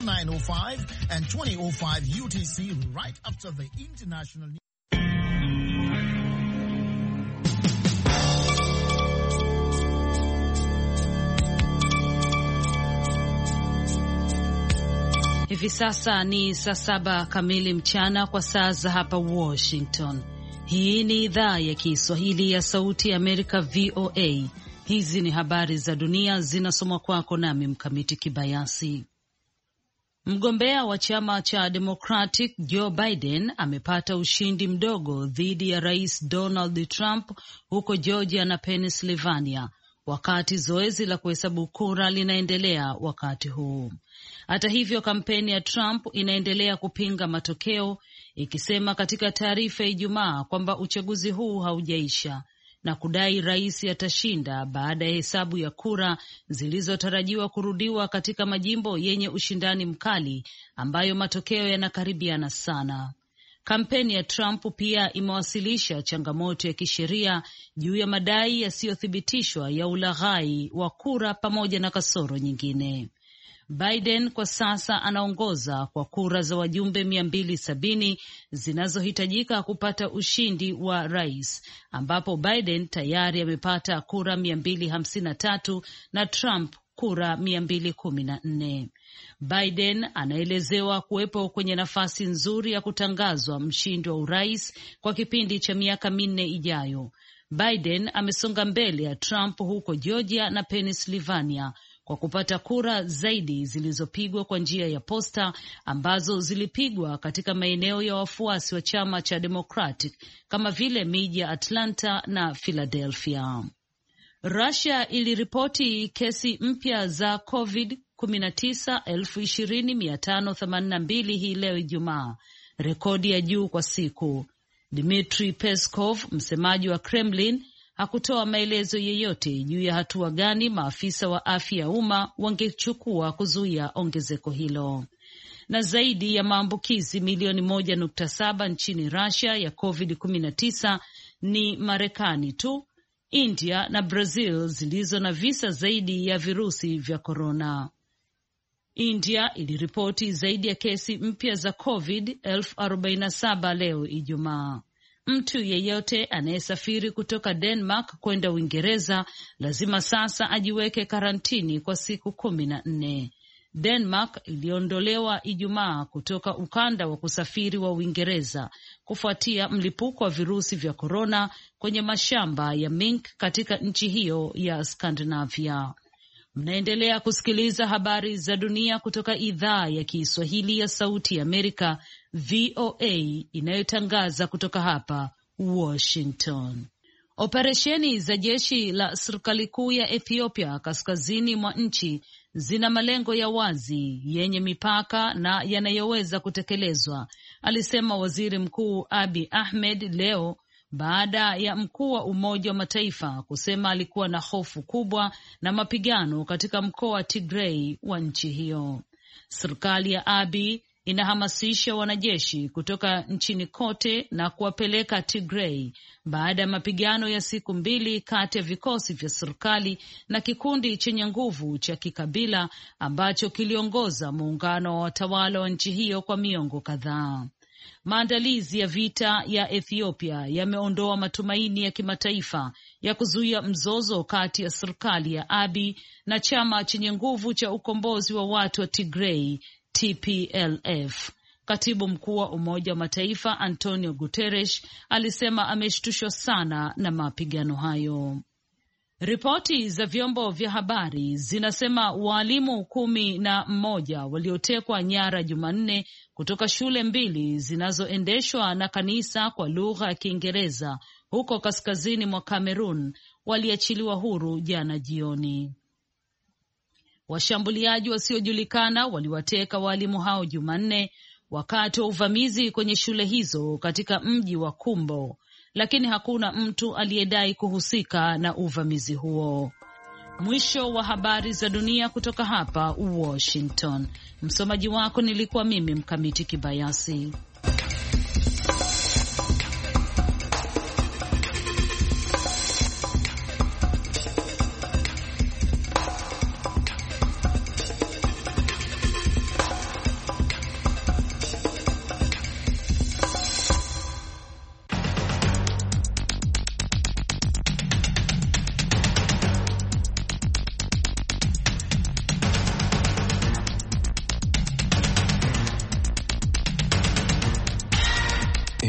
9:05 and 20:05 UTC right after the international news. Hivi sasa ni saa 7 kamili mchana kwa saa za hapa Washington. Hii ni idhaa ya Kiswahili ya Sauti ya Amerika, VOA. Hizi ni habari za dunia zinasomwa kwako nami Mkamiti Kibayasi. Mgombea wa chama cha Democratic Joe Biden amepata ushindi mdogo dhidi ya Rais Donald Trump huko Georgia na Pennsylvania, wakati zoezi la kuhesabu kura linaendelea wakati huu. Hata hivyo, kampeni ya Trump inaendelea kupinga matokeo, ikisema katika taarifa ya Ijumaa kwamba uchaguzi huu haujaisha na kudai rais atashinda baada ya hesabu ya kura zilizotarajiwa kurudiwa katika majimbo yenye ushindani mkali ambayo matokeo yanakaribiana sana. Kampeni ya Trump pia imewasilisha changamoto ya kisheria juu ya madai yasiyothibitishwa ya ulaghai wa kura pamoja na kasoro nyingine. Biden kwa sasa anaongoza kwa kura za wajumbe 270 zinazohitajika kupata ushindi wa rais, ambapo Biden tayari amepata kura 253 na Trump kura 214. Biden anaelezewa kuwepo kwenye nafasi nzuri ya kutangazwa mshindi wa urais kwa kipindi cha miaka 4 ijayo. Biden amesonga mbele ya Trump huko Georgia na Pennsylvania kwa kupata kura zaidi zilizopigwa kwa njia ya posta ambazo zilipigwa katika maeneo ya wafuasi wa chama cha Democratic kama vile miji ya Atlanta na Philadelphia. Russia iliripoti kesi mpya za COVID-19 20,582 hii leo Ijumaa, rekodi ya juu kwa siku. Dmitry Peskov, msemaji wa Kremlin, hakutoa maelezo yeyote juu ya hatua gani maafisa wa afya ya umma wangechukua kuzuia ongezeko hilo. Na zaidi ya maambukizi milioni 1.7 nchini Russia ya COVID-19 ni Marekani tu, India na Brazil zilizo na visa zaidi ya virusi vya korona. India iliripoti zaidi ya kesi mpya za COVID 47,000 leo Ijumaa. Mtu yeyote anayesafiri kutoka Denmark kwenda Uingereza lazima sasa ajiweke karantini kwa siku 14. Denmark iliondolewa Ijumaa kutoka ukanda wa kusafiri wa Uingereza kufuatia mlipuko wa virusi vya korona kwenye mashamba ya mink katika nchi hiyo ya Skandinavia. Mnaendelea kusikiliza habari za dunia kutoka idhaa ya Kiswahili ya Sauti ya Amerika, VOA, inayotangaza kutoka hapa Washington. Operesheni za jeshi la serikali kuu ya Ethiopia kaskazini mwa nchi zina malengo ya wazi yenye mipaka na yanayoweza kutekelezwa, alisema Waziri Mkuu Abiy Ahmed leo, baada ya mkuu wa Umoja wa Mataifa kusema alikuwa na hofu kubwa na mapigano katika mkoa wa Tigray wa nchi hiyo. Serikali ya Abiy inahamasisha wanajeshi kutoka nchini kote na kuwapeleka Tigray baada ya mapigano ya siku 2 kati ya vikosi vya serikali na kikundi chenye nguvu cha kikabila ambacho kiliongoza muungano wa watawala wa nchi hiyo kwa miongo kadhaa. Maandalizi ya vita ya Ethiopia yameondoa matumaini ya kimataifa ya kuzuia mzozo kati ya serikali ya Abiy na chama chenye nguvu cha ukombozi wa watu wa Tigray, TPLF. Katibu mkuu wa Umoja wa Mataifa Antonio Guterres alisema ameshtushwa sana na mapigano hayo. Ripoti za vyombo vya habari zinasema walimu 11 waliotekwa nyara Jumanne kutoka shule 2 zinazoendeshwa na kanisa kwa lugha ya Kiingereza huko kaskazini mwa Cameroon waliachiliwa huru jana jioni. Washambuliaji wasiojulikana waliwateka walimu hao Jumanne wakati wa uvamizi kwenye shule hizo katika mji wa Kumbo, lakini hakuna mtu aliyedai kuhusika na uvamizi huo. Mwisho wa habari za dunia kutoka hapa Washington. Msomaji wako nilikuwa mimi Mkamiti Kibayasi.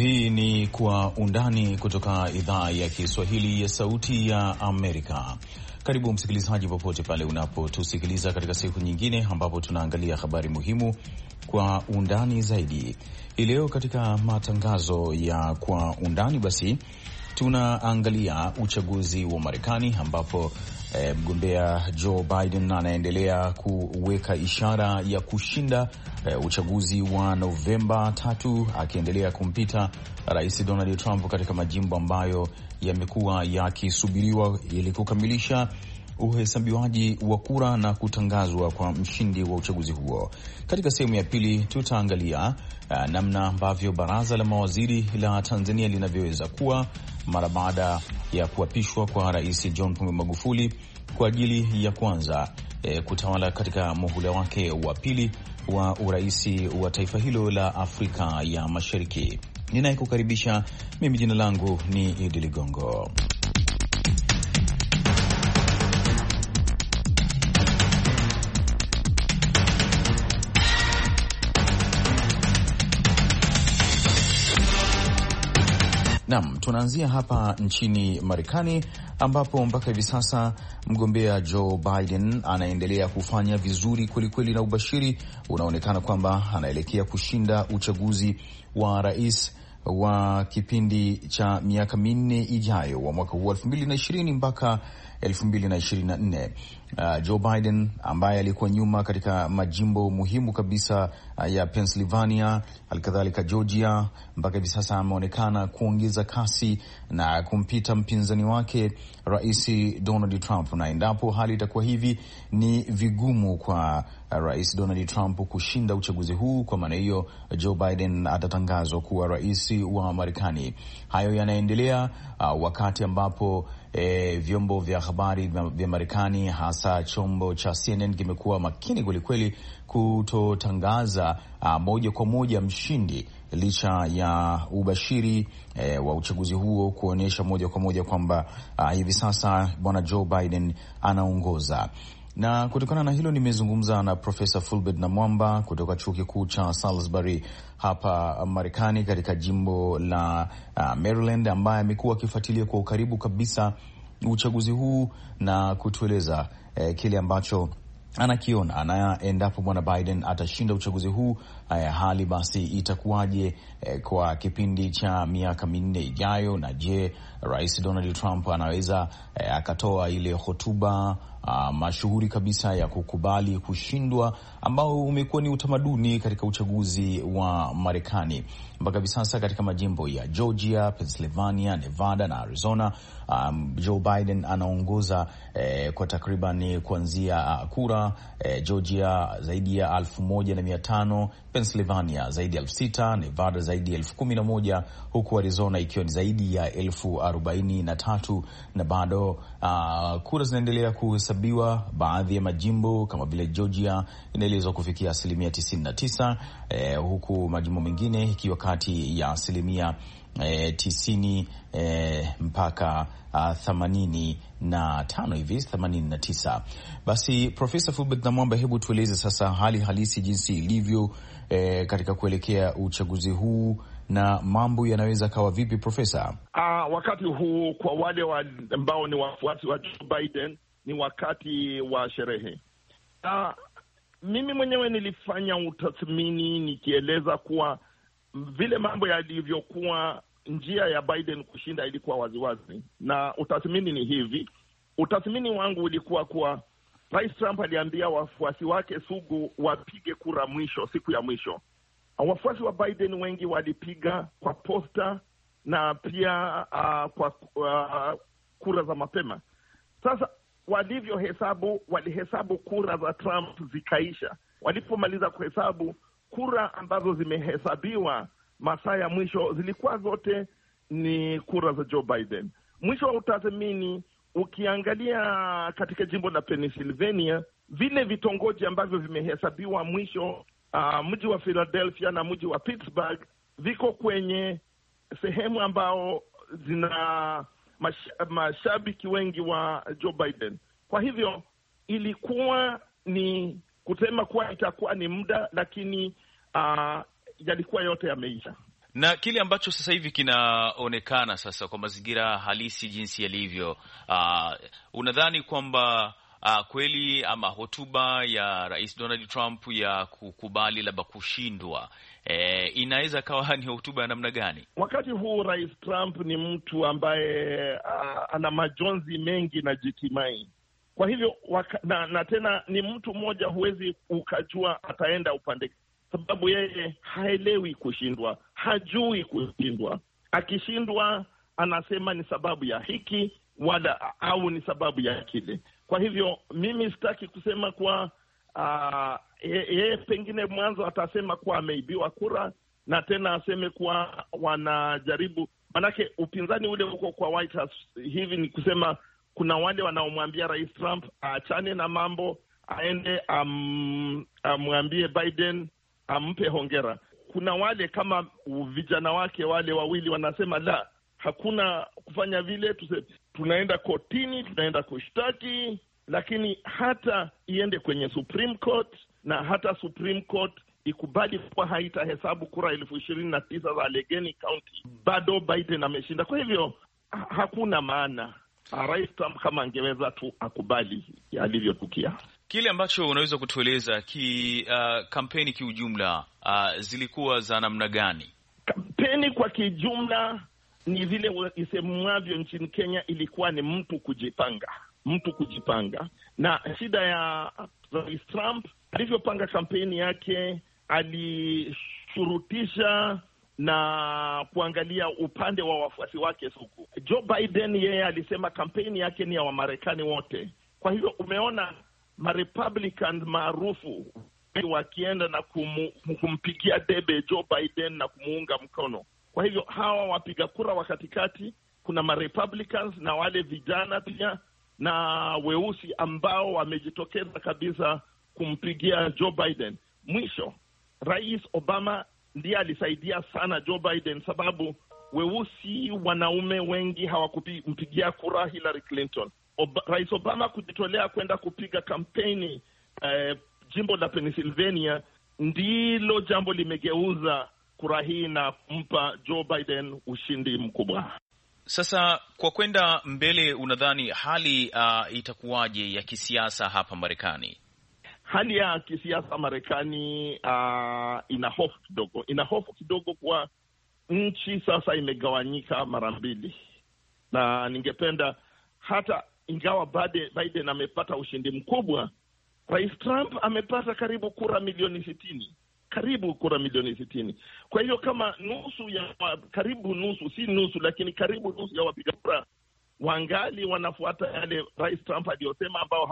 Hii ni Kwa Undani kutoka idhaa ya Kiswahili ya Sauti ya Amerika. Karibu msikilizaji, popote pale unapotusikiliza katika siku nyingine ambapo tunaangalia habari muhimu kwa undani zaidi. Hii leo katika matangazo ya Kwa Undani basi tunaangalia uchaguzi wa Marekani ambapo mgombea Joe Biden anaendelea kuweka ishara ya kushinda uchaguzi wa Novemba 3, akiendelea kumpita Rais Donald Trump katika majimbo ambayo yamekuwa yakisubiriwa ili kukamilisha uhesabiwaji wa kura na kutangazwa kwa mshindi wa uchaguzi huo. Katika sehemu ya pili tutaangalia namna ambavyo baraza la mawaziri la Tanzania linavyoweza kuwa mara baada ya kuapishwa kwa Rais John Pombe Magufuli kwa ajili ya kwanza kutawala katika muhula wake wa pili wa uraisi wa taifa hilo la Afrika ya Mashariki. Ninayekukaribisha mimi, jina langu ni Idi Ligongo. Naam, tunaanzia hapa nchini Marekani ambapo mpaka hivi sasa mgombea Joe Biden anaendelea kufanya vizuri kwelikweli, na ubashiri unaonekana kwamba anaelekea kushinda uchaguzi wa rais wa kipindi cha miaka minne ijayo wa mwaka huu 2020 mpaka 2024. Joe Biden ambaye alikuwa nyuma katika majimbo muhimu kabisa ya Pennsylvania, halikadhalika Georgia, mpaka hivi sasa ameonekana kuongeza kasi na kumpita mpinzani wake Rais Donald Trump, na endapo hali itakuwa hivi ni vigumu kwa Rais Donald Trump kushinda uchaguzi huu. Kwa maana hiyo Joe Biden atatangazwa kuwa rais wa Marekani. Hayo yanaendelea wakati ambapo vyombo vya habari vya Marekani, hasa chombo cha CNN, kimekuwa makini kwelikweli kutotangaza moja kwa moja mshindi, licha ya ubashiri wa uchaguzi huo kuonyesha moja kwa moja kwamba hivi sasa bwana Joe Biden anaongoza. Na kutokana na hilo nimezungumza na Profesa Fulbert Namwamba kutoka chuo kikuu cha Salisbury hapa Marekani katika jimbo la Maryland, ambaye amekuwa akifuatilia kwa ukaribu kabisa uchaguzi huu na kutueleza kile ambacho anakiona na endapo bwana Biden atashinda uchaguzi huu, hali basi itakuwaje kwa kipindi cha miaka minne ijayo, na je, Rais Donald Trump anaweza akatoa ile hotuba mashuhuri kabisa ya kukubali kushindwa ambao umekuwa ni utamaduni katika uchaguzi wa Marekani mpaka hivi sasa katika majimbo ya Georgia, Pennsylvania, Nevada na Arizona. Joe Biden anaongoza kwa takriban kuanzia kura Georgia zaidi ya 1,500, Pennsylvania zaidi ya 6,000, Nevada zaidi ya 11,000, huku Arizona ikiwa ni zaidi ya 43,000, na bado kura zinaendelea kuhesabiwa. Baadhi ya majimbo kama vile Georgia inaelezwa kufikia 99%, huku majimbo mengine ikiwa kati ya 90 mpaka 85 hivi, 89. Basi Profesa Fulbert Namwamba, hebu tueleze sasa hali halisi jinsi ilivyo katika kuelekea uchaguzi huu na mambo yanaweza kawa vipi, Profesa? Wakati huu kwa wale ambao ni wafuasi wa Joe Biden ni wakati wa sherehe. Mimi mwenyewe nilifanya utathmini nikieleza kuwa vile mambo yalivyokuwa, njia ya Biden kushinda ilikuwa waziwazi, na utathmini ni hivi. Utathmini wangu ulikuwa kuwa Rais Trump aliambia wafuasi wake sugu wapige kura mwisho, siku ya mwisho. Wafuasi wa Biden wengi walipiga kwa posta na pia kwa kura za mapema. Sasa walihesabu kura za Trump zikaisha. Walipomaliza kuhesabu kura ambazo zimehesabiwa masaa ya mwisho, zilikuwa zote ni kura za Joe Biden. Mwisho wa utathmini, ukiangalia katika jimbo la Pennsylvania, vile vitongoji ambavyo vimehesabiwa mwisho, mji wa Philadelphia na mji wa Pittsburgh, viko kwenye sehemu ambao zina mashabiki wengi wa Joe Biden. Kwa hivyo ilikuwa ni kusema kuwa itakuwa ni muda, lakini yalikuwa yote yameisha. Na kile ambacho sasa hivi kinaonekana sasa kwa mazingira halisi jinsi yalivyo, unadhani kwamba kweli ama hotuba ya Rais Donald Trump ya kukubali labda kushindwa inaweza kawa ni hotuba ya namna gani? Wakati huu Rais Trump ni mtu ambaye ana majonzi mengi na jitimai. Kwa hivyo na tena ni mtu mmoja huwezi ukajua ataenda upande, sababu yeye haelewi kushindwa, hajui kushindwa. Akishindwa anasema ni sababu ya hiki wala au ni sababu ya kile. Kwa hivyo mimi sitaki kusema kuwa yeye pengine mwanzo atasema kuwa ameibiwa kura, na tena aseme kuwa wanajaribu, manake upinzani ule uko kwa White House hivi, ni kusema kuna wale wanaomwambia Rais Trump aachane na mambo, aende amwambie Biden ampe hongera. Kuna wale kama vijana wake wale wawili wanasema la, hakuna kufanya vile, tunaenda kotini, tunaenda kushtaki, lakini hata iende kwenye Supreme Court na hata Supreme Court ikubali kuwa haitahesabu kura 29,000 za Allegheny County, bado Biden ameshinda. Kwa hivyo hakuna maana. Rais Trump kama angeweza tu akubali alivyotukia. Kile ambacho unaweza kutueleza kampeni kiujumla zilikuwa za namna gani? Kampeni kwa kijumla ni vile isemwavyo nchini Kenya, ilikuwa ni mtu kujipanga. Na shida ya Rais Trump alivyopanga kampeni yake, alishurutisha na kuangalia upande wa wafuasi wake suku. Joe Biden yeye alisema kampeni yake ni ya Wamarekani wote. Kwa hivyo umeona Republicans maarufu wakienda na kumpigia debe Joe Biden na kumuunga mkono. Kwa hivyo hawa wapiga kura wa katikati, kuna Republicans na wale vijana pia na weusi ambao wamejitokeza kabisa kumpigia Joe Biden. Mwisho, Rais Obama ndiye alisaidia sana Joe Biden, sababu weusi wanaume wengi hawakumpigia kura Hillary Clinton. Rais Obama kujitolea kwenda kupiga kampeni jimbo la Pennsylvania ndilo jambo limegeuza kura hii na kumpa Joe Biden ushindi mkubwa. Sasa kwa kwenda mbele, unadhani hali itakuwaje ya kisiasa hapa Marekani? Hali ya kisiasa Marekani ina hofu kidogo kwa nchi sasa imegawanyika mara mbili, na ningependa hata ingawa Biden amepata ushindi mkubwa, Rais Trump amepata karibu kura milioni 60. Kwa hivyo kama karibu nusu, si nusu lakini karibu nusu ya wapiga kura wangali wanafuata yale Rais Trump aliyosema, ambao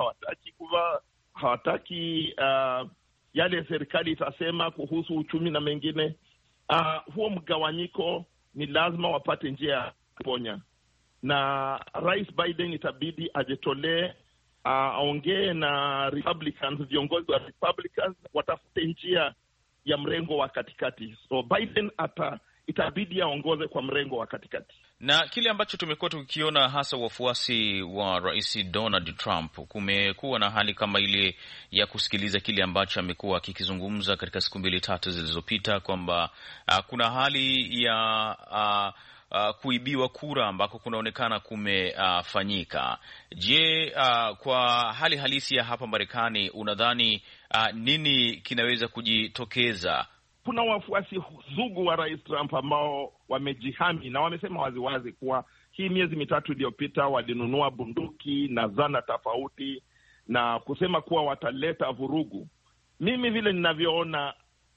hawataki yale serikali itasema kuhusu uchumi na mengine. Huo mgawanyiko ni lazima wapate njia ya kuponya, na Rais Biden itabidi ajitolee, aongee na Republicans, viongozi wa Republicans watafute njia ya mrengo wa katikati. So Biden itabidi aongoze kwa mrengo wa katikati. Na kile ambacho tumekuwa tukiona hasa wafuasi wa Rais Donald Trump, kumekuwa na hali kama ile ya kusikiliza kile ambacho amekuwa akikizungumza katika siku 2-3 zilizopita, kwamba kuna hali ya kuibiwa kura ambako kunaonekana kumefanyika. Je, kwa hali halisi ya hapa Marekani unadhani nini kinaweza kujitokeza? Kuna wafuasi sugu wa Rais Trump ambao wamejihami na wamesema waziwazi kuwa hii miezi 3 iliyopita walinunua bunduki na zana tofauti na kusema kuwa wataleta vurugu. Mimi vile ninavyoona,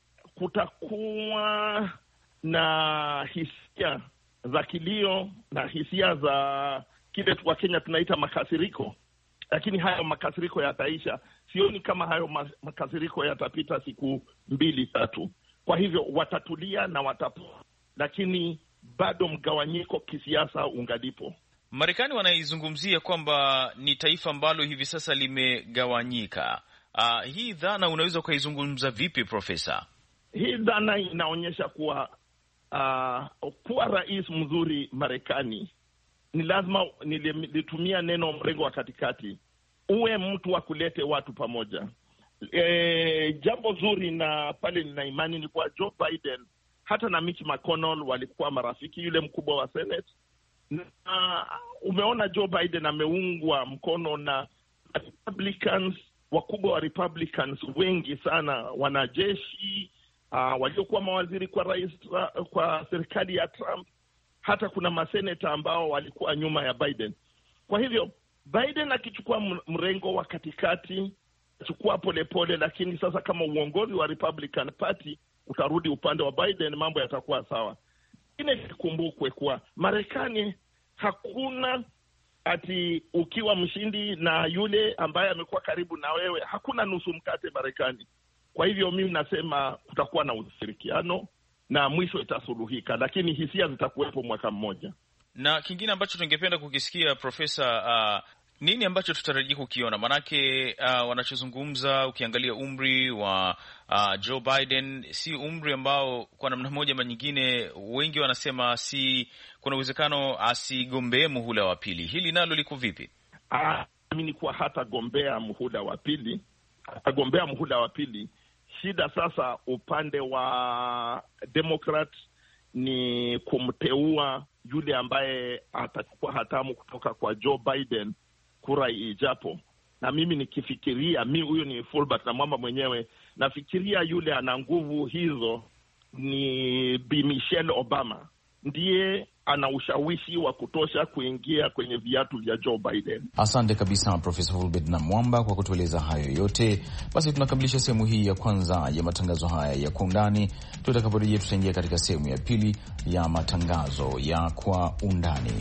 kutakuwa na hisia za kilio na hisia za kile kwa Kenya tunaita makasiriko, lakini hayo makasiriko yataisha. Sioni kama hayo makasiriko yatapita siku 2-3. Kwa hivyo watatulia na watapoa, lakini bado mgawanyiko kisiasa ungalipo. Marekani wanaizungumzia kwamba ni taifa ambalo hivi sasa limegawanyika. Hii dhana unaweza ukaizungumza vipi, Profesa? Hii dhana inaonyesha kuwa kuwa rais mzuri Marekani ni lazima, nilitumia neno mrengo wa katikati, uwe mtu wa kulete watu pamoja. Jambo zuri na pale nina imani ni kwa Joe Biden hata na Mitch McConnell walikuwa marafiki, yule mkubwa wa Senate. Na umeona Joe Biden ameungwa mkono na Republicans, wakubwa wa Republicans wengi sana, wanajeshi, waliokuwa mawaziri kwa serikali ya Trump. Hata kuna maseneta ambao walikuwa nyuma ya Biden. Kwa hivyo Biden akichukua mrengo wa katikati, achukua polepole, lakini sasa kama uongozi wa Republican Party utarudi upande wa Biden, mambo yatakuwa sawa. Ikumbukwe kuwa Marekani hakuna ati ukiwa mshindi na yule ambaye amekuwa karibu na wewe, hakuna nusu mkate Marekani. Kwa hivyo mimi nasema kutakuwa na ushirikiano na mwisho itasuluhika, lakini hisia zitakuwepo mwaka mmoja. Na kingine ambacho tungependa kukisikia, Profesa, nini ambacho tutarajia kukiona? Manake wanachozungumza, ukiangalia umri wa Joe Biden si umri ambao kwa namna moja ama nyingine, wengi wanasema kuna uwezekano asigombee muhula wa pili. Hili nalo liko vipi? Mimi ni kuwa hatagombea muhula wa pili, atagombea muhula wa pili. Shida sasa upande wa Democrat ni kumteua yule ambaye atachukua hatamu kutoka kwa Joe Biden kura ijapo. Na mimi nikifikiria, huyo ni Fulbert na mwamba mwenyewe, nafikiria yule ana nguvu hizo ni Bi Michelle Obama. Ndiye ana ushawishi wa kutosha kuingia kwenye viatu vya Joe Biden. Asante kabisa Profesa Fulbert na Mwamba kwa kutueleza hayo yote. Basi tunakamilisha sehemu hii ya kwanza ya matangazo haya ya Kwa Undani. Tutakaporejea tutaingia katika sehemu ya pili ya matangazo ya Kwa Undani.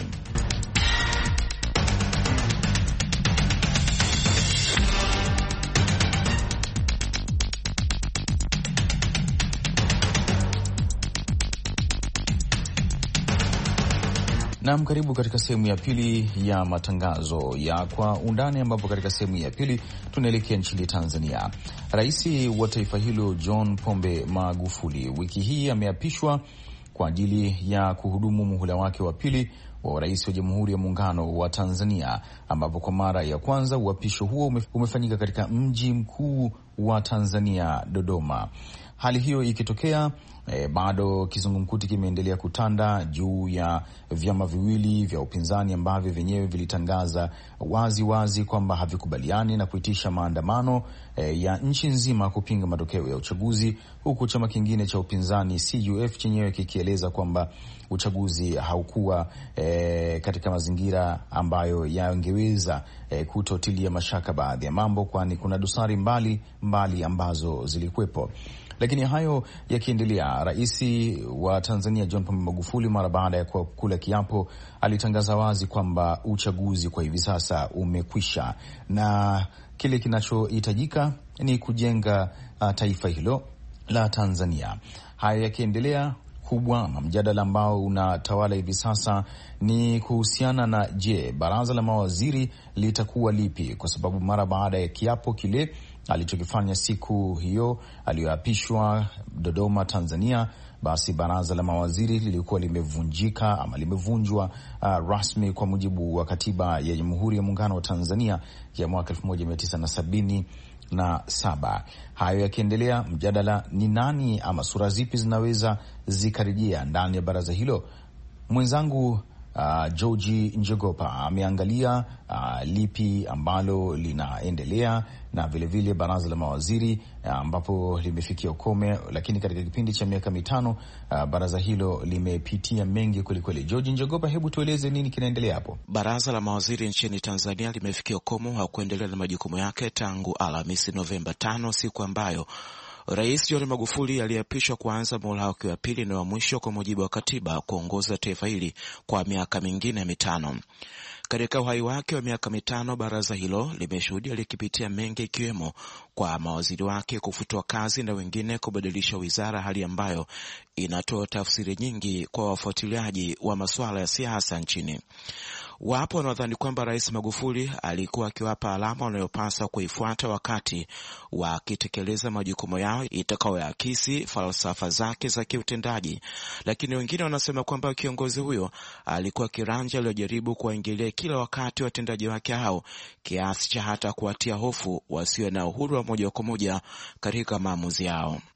Naam, karibu katika sehemu ya pili ya matangazo ya Kwa Undani, ambapo katika sehemu ya pili tunaelekea nchini Tanzania. Rais wa taifa hilo John Pombe Magufuli wiki hii ameapishwa kwa ajili ya kuhudumu muhula wake wa pili wa rais wa Jamhuri ya Muungano wa Tanzania, ambapo kwa mara ya kwanza uapisho huo umefanyika katika mji mkuu wa Tanzania, Dodoma. Hali hiyo ikitokea, bado kizungumkuti kimeendelea kutanda juu ya vyama viwili vya upinzani ambavyo vyenyewe vilitangaza wazi kwamba havikubaliani na kuitisha maandamano ya nchi nzima kupinga matokeo ya uchaguzi, huku chama kingine cha upinzani CUF chenyewe kikieleza kwamba uchaguzi haukuwa katika mazingira ambayo yangeweza kutotilia mashaka baadhi ya mambo, kwani kuna dosari mbali ambazo zilikuwepo. Lakini hayo yakiendelea, rais wa Tanzania John Pombe Magufuli mara baada ya kula kiapo alitangaza wazi kwamba uchaguzi kwa hivi sasa umekwisha na kile kinachohitajika ni kujenga taifa hilo la Tanzania. Haya yakiendelea, kubwa mjadala ambao unatawala hivi sasa ni kuhusiana na baraza la mawaziri litakuwa lipi, kwa sababu mara baada ya kiapo kile alichokifanya siku hiyo aliyoapishwa Dodoma, Tanzania, basi baraza la mawaziri lilikuwa limevunjwa rasmi kwa mujibu wa katiba ya Jamhuri ya Muungano wa Tanzania ya mwaka 1977. Hayo yakiendelea, mjadala ni nani ama sura zipi zinaweza zikarejea ndani ya baraza hilo. Mwenzangu George Njogopa ameangalia lipi ambalo linaendelea na vilevile baraza la mawaziri ambapo limefikia ukome, lakini katika kipindi cha miaka mitano baraza hilo limepitia mengi kwelikweli. George Njogopa, hebu tueleze nini kinaendelea hapo. Baraza la mawaziri nchini Tanzania limefikia ukomo wa kuendelea na majukumu yake tangu Alhamisi Novemba 5, siku ambayo Rais John Magufuli aliapishwa kuanza muhula wake wa pili na wa mwisho kwa mujibu wa katiba kuongoza taifa hili kwa miaka mingine mitano. Katika uhai wake wa miaka mitano, baraza hilo limeshuhudia likipitia mengi, ikiwemo kwa mawaziri wake kufutwa kazi na wengine kubadilisha wizara, hali ambayo inatoa tafsiri nyingi kwa wafuatiliaji wa masuala ya siasa nchini. Wapo wanaodhani kwamba Rais Magufuli alikuwa akiwapa alama wanayopaswa kuifuata wakati wakitekeleza majukumu yao itakayoakisi falsafa zake za kiutendaji, lakini wengine wanasema kwamba kiongozi huyo alikuwa kiranja aliyojaribu kuwaingilia kila wakati watendaji wake hao, kiasi cha hata kuwatia hofu wasio na uhuru wa moja kwa moja katika maamuzi yao.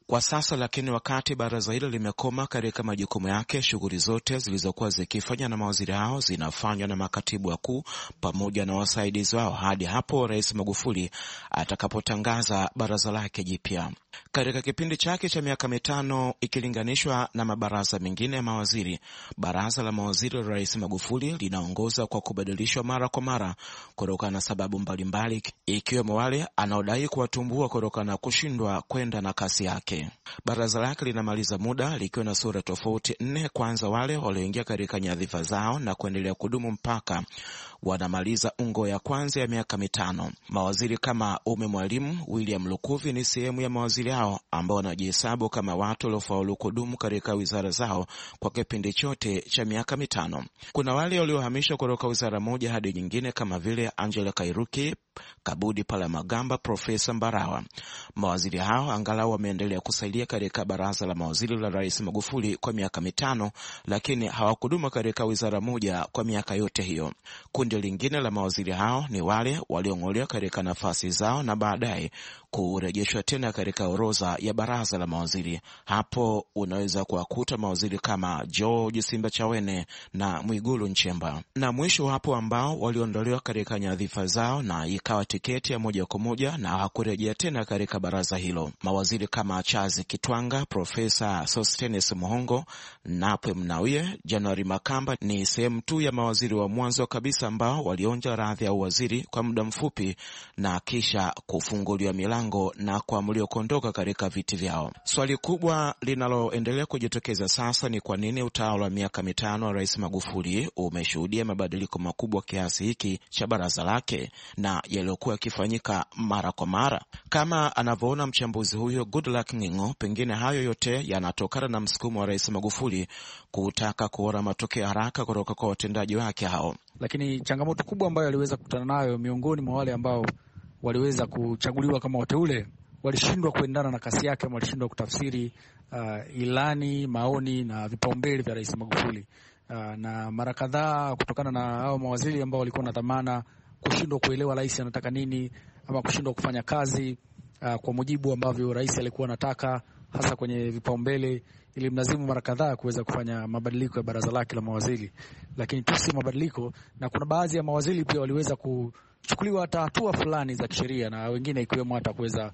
kwa sasa. Lakini wakati baraza hilo limekoma katika majukumu yake, shughuli zote zilizokuwa zikifanywa na mawaziri hao zinafanywa na makatibu wakuu pamoja na wasaidizi wao hadi hapo Rais Magufuli atakapotangaza baraza lake jipya. Katika kipindi chake cha miaka 5 ikilinganishwa na mabaraza mengine ya mawaziri, baraza la mawaziri la Rais Magufuli linaongoza kwa kubadilishwa mara kwa mara kutokana na sababu mbalimbali, ikiwemo wale anaodai kuwatumbua kutokana na kushindwa kwenda na kasi yake. Baraza lake linamaliza muda likiwa na sura tofauti 4. Kwanza, wale walioingia katika nyadhifa zao na kuendelea kudumu mpaka wanamaliza ungo ya kwanza ya miaka 5. Mawaziri kama Ummy Mwalimu, William Lukuvi ni sehemu ya mawaziri hao ambao wanajihesabu kama watu waliofaulu kudumu katika wizara zao kwa kipindi chote cha miaka 5. Kuna wale waliohamishwa kutoka wizara moja hadi nyingine kama vile Angela Kairuki, Kabudi Palamagamba, Profesa Mbarawa. Mawaziri hao angalau wameendelea kusaidia katika baraza la mawaziri la Rais Magufuli kwa miaka 5, lakini hawakudumu katika wizara moja kwa miaka yote hiyo. Kundi lingine la mawaziri hao ni wale waliong'olewa katika nafasi zao na baadaye kurejeshwa tena katika orodha ya baraza la mawaziri. Hapo unaweza kuwakuta mawaziri kama George Simbachawene na Mwigulu Nchemba. Na mwisho hapo ambao waliondolewa katika nyadhifa zao na ikawa tiketi ya moja kwa moja na hakurejea tena katika baraza hilo. Mawaziri kama Chazi Kitwanga, Profesa Sostenes Muhongo, Napwe Mnauye, Januari Makamba ni sehemu tu ya mawaziri wa mwanzo kabisa ambao walionja radhi ya uwaziri kwa muda mfupi na kisha kufunguliwa milango na kuamuliwa kuondoka katika viti vyao. Swali kubwa linaloendelea kujitokeza sasa ni kwa nini utawala wa miaka 5 wa Rais Magufuli umeshuhudia mabadiliko makubwa kiasi hiki cha baraza lake na yaliyokuwa yakifanyika mara kwa mara. Kama anavyoona mchambuzi huyo Goodluck Ngingo, pengine hayo yote yanatokana na msukumo wa Rais Magufuli kutaka kuona matokeo haraka kutoka kwa watendaji wake hao. Lakini changamoto kubwa ambayo aliweza kukutana nayo miongoni mwa wale ambao waliweza kuchaguliwa kama wateule, walishindwa kuendana na kasi yake, walishindwa kutafsiri ilani, maoni na vipaumbele vya Rais Magufuli. Na mara kadhaa kutokana na hao mawaziri ambao walikuwa na dhamana kushindwa kuelewa rais anataka nini ama kushindwa kufanya kazi kwa mujibu ambavyo rais alikuwa anataka, hasa kwenye vipaumbele, ili mlazimu mara kadhaa kuweza kufanya mabadiliko ya baraza lake la mawaziri. Lakini tu si mabadiliko, na kuna baadhi ya mawaziri pia waliweza kuchukuliwa hata hatua fulani za kisheria, na wengine ikiwemo hata kuweza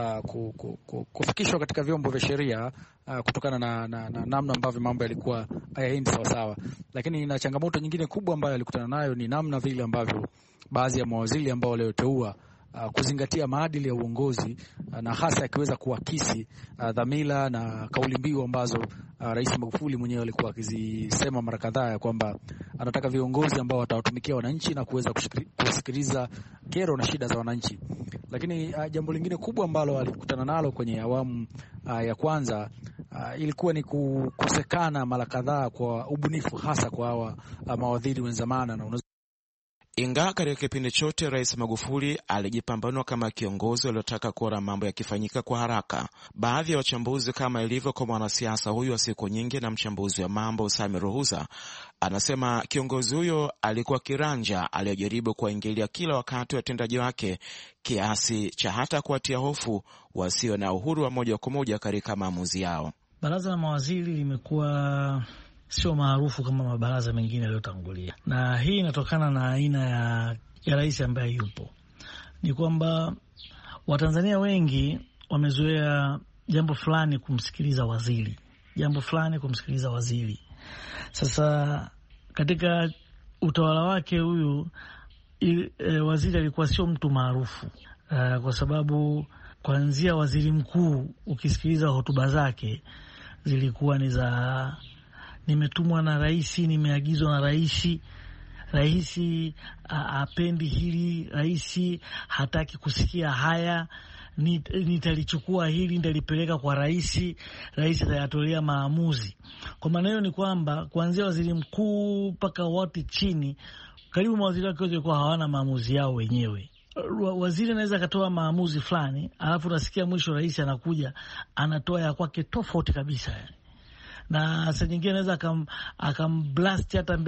kufikishwa katika vyombo vya sheria kutokana na namna ambavyo mambo yalikuwa hayaendi sawa sawa. Lakini na changamoto nyingine kubwa ambayo alikutana nayo ni namna vile ambavyo baadhi ya mawaziri ambao walioteua kuzingatia maadili ya uongozi na hasa akiweza kuakisi dhamira na kauli mbiu ambazo Rais Magufuli mwenyewe alikuwa akizisema mara kadhaa ya kwamba anataka viongozi ambao watawatumikia wananchi na kuweza kusikiliza kero na shida za wananchi. Lakini jambo lingine kubwa ambalo alikutana nalo kwenye awamu ya kwanza ilikuwa ni kukosekana mara kadhaa kwa ubunifu, hasa kwa hawa mawaziri wenzamana. Na ingawa katika kipindi chote Rais Magufuli alijipambanua kama kiongozi aliyotaka kuona mambo yakifanyika kwa haraka, baadhi ya wachambuzi kama ilivyo kwa mwanasiasa huyu wa siku nyingi na mchambuzi wa mambo Sami Ruhuza anasema kiongozi huyo alikuwa kiranja aliyojaribu kuingilia kila wakati watendaji wake kiasi cha hata kuwatia hofu wasio na uhuru wa moja kwa moja katika maamuzi yao. Baraza la mawaziri limekuwa sio maarufu kama mabaraza mengine yaliyotangulia, na hii inatokana na aina ya rais ambaye yupo. Ni kwamba Watanzania wengi wamezoea jambo fulani kumsikiliza waziri, jambo fulani kumsikiliza waziri. Sasa katika utawala wake huyu waziri alikuwa sio mtu maarufu, kwa sababu kuanzia waziri mkuu ukisikiliza hotuba zake zilikuwa ni za nimetumwa na rais, nimeagizwa na rais, rais apendi hili, rais hataki kusikia haya, nitalichukua hili nitalipeleka kwa rais, rais atayatolea maamuzi. Kwa maana hiyo ni kwamba kuanzia waziri mkuu mpaka wote chini, karibu mawaziri wake wote walikuwa hawana maamuzi yao wenyewe. Waziri anaweza akatoa maamuzi fulani, alafu nasikia mwisho rais anakuja anatoa ya kwake tofauti kabisa yani. Na saa nyingine anaweza akamblast hata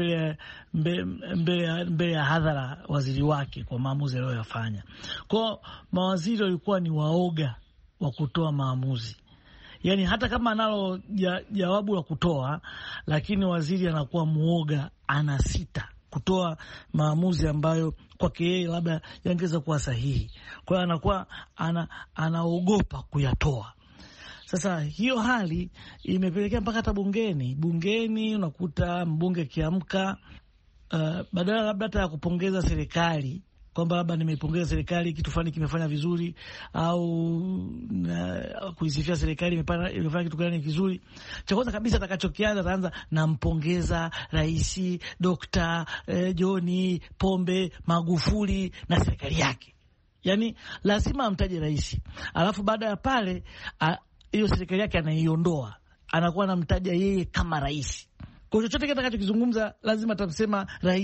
mbele ya hadhara waziri wake kwa maamuzi aliyoyafanya. Kwa mawaziri walikuwa ni waoga wa kutoa maamuzi. Yani hata kama analo jawabu la kutoa, lakini waziri anakuwa muoga, anasita kutoa maamuzi ambayo kwake yeye labda yangeweza kuwa sahihi. Kwa hiyo anakuwa anaogopa kuyatoa. Sasa hiyo hali imepelekea mpaka hata bungeni unakuta mbunge akiamka, badala labda hata ya kupongeza serikali kwamba labda nimeipongeza serikali, kitu fulani kimefanya vizuri, au kuisifia serikali imefanya kitu gani kizuri, cha kwanza kabisa atakachokianza, ataanza nampongeza Rais Dr. John Pombe Magufuli na serikali yake. Yani lazima amtaje rais, alafu baada ya pale hiyo serikali yake anaiondoa, anakuwa anamtaja yeye kama rais. Kwa chochote kitakachokizungumza lazima atasema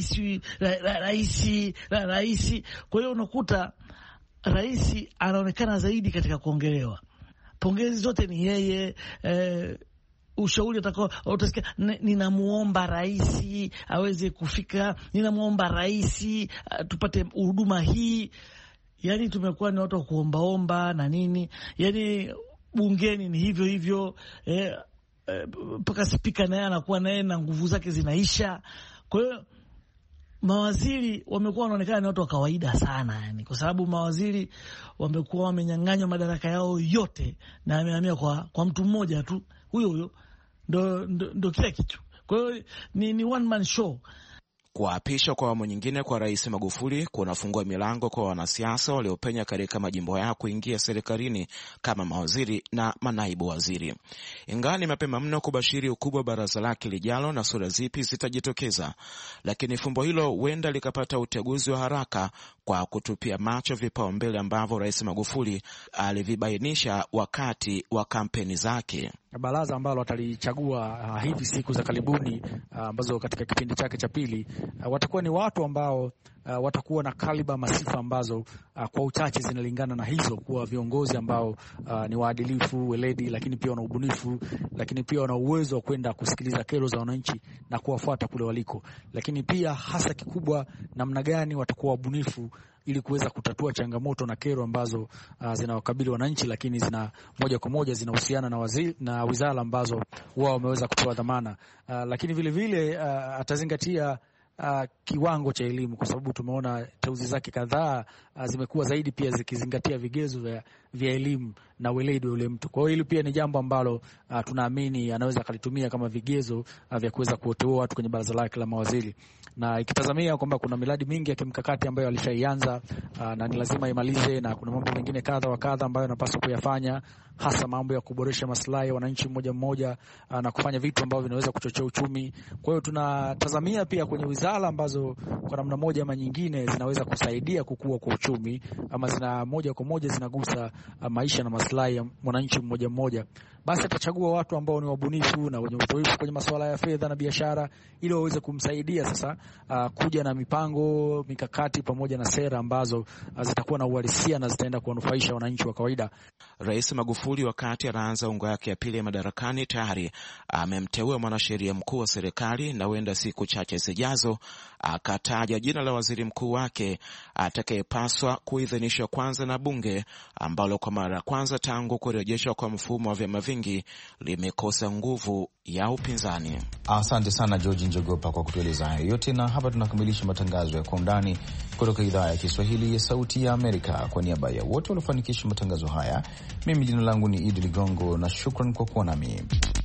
rais. Kwa hiyo unakuta rais anaonekana zaidi katika kuongelewa. Pongezi zote ni yeye. Ushauri utasikia, ninamuomba rais aweze kufika, ninamuomba rais tupate huduma hii. Yani tumekuwa ni watu wa kuombaomba na nini. Yani bungeni ni hivyo hivyo, mpaka spika naye anakuwa naye na nguvu zake zinaisha. Kwa hiyo mawaziri wamekuwa wanaonekana ni watu wa kawaida sana, yani kwa sababu mawaziri wamekuwa wamenyang'anywa madaraka yao yote na amehamia kwa mtu mmoja tu, huyo ndo kila kitu. Kwa hiyo ni one man show. Kuapishwa kwa awamu nyingine kwa Rais Magufuli kunafungua milango kwa wanasiasa waliopenya katika majimbo yao kuingia serikalini kama mawaziri na manaibu waziri. Ingawa ni mapema mno kubashiri ukubwa wa baraza lake lijalo na sura zipi zitajitokeza, lakini fumbo hilo huenda likapata uteguzi wa haraka kwa kutupia macho vipaumbele ambavyo Rais Magufuli alivibainisha wakati wa kampeni zake. Baraza ambalo watalichagua hivi siku za karibuni, ambazo katika kipindi chake cha pili watakuwa ni watu ambao watakuwa na kaliba masifa ambazo kwa uchache zinalingana na hizo, kuwa viongozi ambao ni waadilifu, weledi, lakini pia wana ubunifu, lakini pia wana uwezo wa kwenda kusikiliza kero za wananchi na kuwafuata kule waliko. Lakini pia hasa kikubwa, namna gani watakuwa wabunifu ili kuweza kutatua changamoto na kero ambazo zinawakabili wananchi, lakini moja kwa moja zinahusiana na wizara ambazo wao wameweza kupewa dhamana. Lakini vile vile atazingatia kiwango cha elimu, kwa sababu tumeona teuzi zake kadhaa zimekuwa zaidi pia zikizingatia vigezo vya elimu na weledi wa yule mtu. Kwa hiyo hili pia ni jambo ambalo tunaamini anaweza kalitumia kama vigezo vya kuweza kuoteua watu kwenye baraza lake la mawaziri, na ikitazamia kwamba kuna miradi mingi ya kimkakati ambayo alishaianza na ni lazima imalize, na kuna mambo mengine kadha wa kadha ambayo anapaswa kuyafanya, hasa mambo ya kuboresha maslahi ya wananchi mmoja mmoja na kufanya vitu ambavyo vinaweza kuchochea uchumi. Kwa hiyo tunatazamia pia kwenye wizara ambazo kwa namna moja ama nyingine zinaweza kusaidia kukua kwa uchumi, ama zina moja kwa moja zinagusa maisha na maslahi ya mwananchi mmoja mmoja, basi atachagua watu ambao ni wabunifu na wenye uzoefu kwenye masuala ya fedha na biashara, ili waweze kumsaidia sasa kuja na mipango, mikakati pamoja na sera ambazo zitakuwa na uhalisia na zitaenda kuwanufaisha wananchi wa kawaida. Rais Magufuli wakati anaanza ungo yake ya pili ya madarakani tayari amemteua mwanasheria mkuu wa serikali, na huenda siku chache zijazo akataja jina la waziri mkuu wake atakayepaswa kuidhinishwa kwanza na bunge, ambalo kwa mara ya kwanza tangu kurejeshwa kwa mfumo wa vyama vingi limekosa nguvu ya upinzani. Asante sana George Njogopa kwa kutueleza hayo yote, na hapa tunakamilisha matangazo ya Kwa Undani kutoka idhaa ya Kiswahili ya Sauti ya Amerika. Kwa niaba ya wote waliofanikisha matangazo haya, mimi jina langu ni Idi Ligongo na shukran kwa kuwa nami.